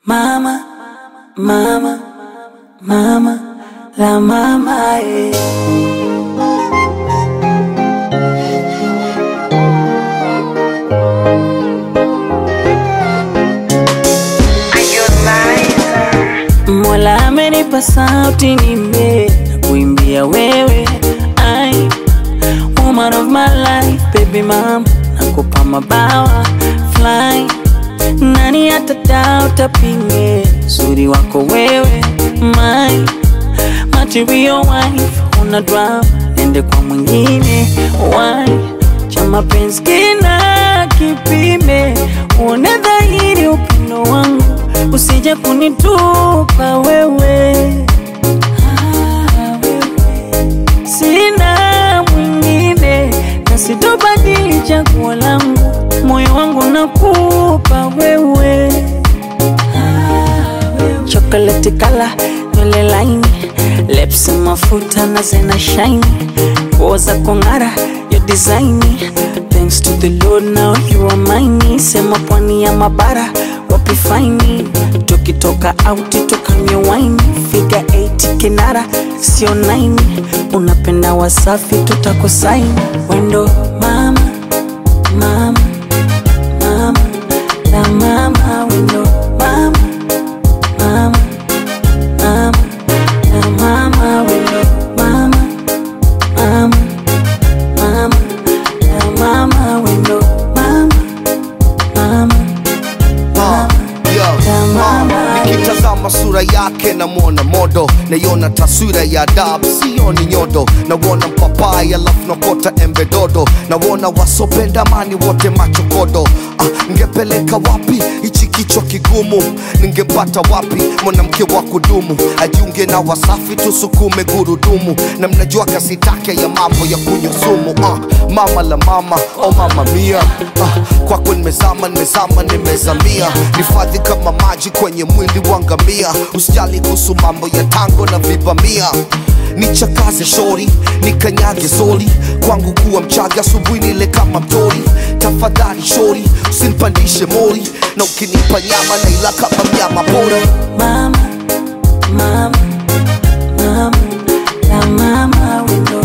Mama, mama, mama, la mama, Mola amenipa sauti nime na kuimbia wewe. I woman of my life, baby mama, nakupa mabawa fly. Nani atadoubt apinge uzuri wako wewe, my material wife. Una drama nende kwa mwingine, why cha mapenzi kina kipime. Uone dhahiri upendo wangu, usije kunitupa wewe. Sina mwingine na sitobadili chaguo langu, moyo wangu nakupa wewe. Chocolate color, nywele laini, lips mafuta na zena shine, nguo za kung'ara, your design. Thanks to the Lord now you are mine. Sema pwani ya mabara wapi fine, tukitoka out tukanywe wine. Figure 8 kinara sio 9, unapenda Wasafi tutakusaini. Wendo mama, mama, mama, la mama. Wendo mama, mama, mama, la mama. Wendo mama, mama, mama, la mama. Wendo mama, mama, nikitazama sura yake na muona modo, naiona taswira ya adabu sioni nyodo. Naona mpapai alafu nakota embe dodo, naona wasopenda amani wote machokodo. Ngepeleka wapi ichi kichwa kigumu, ningepata wapi mwanamke wa kudumu, ajiunge na Wasafi tusukume gurudumu. Na mnajua kasi take ya mambo ya kunywa sumu. Mama la mama, oh mama mia, kwako nimezama, nimezamia. Nifadhi kama maji kwenye mwili wangamia, usijali kuhusu mambo ya tango na vibamia. Nichakaze shori, nikanyage soli, kwangu kuwa mchaga asubuhi nile kama mtori. Tafadhali shori, usinipandishe mori, na ukinipa nyama na ila kama mnyama pori. Mama, mama, mama, la mama. Wendo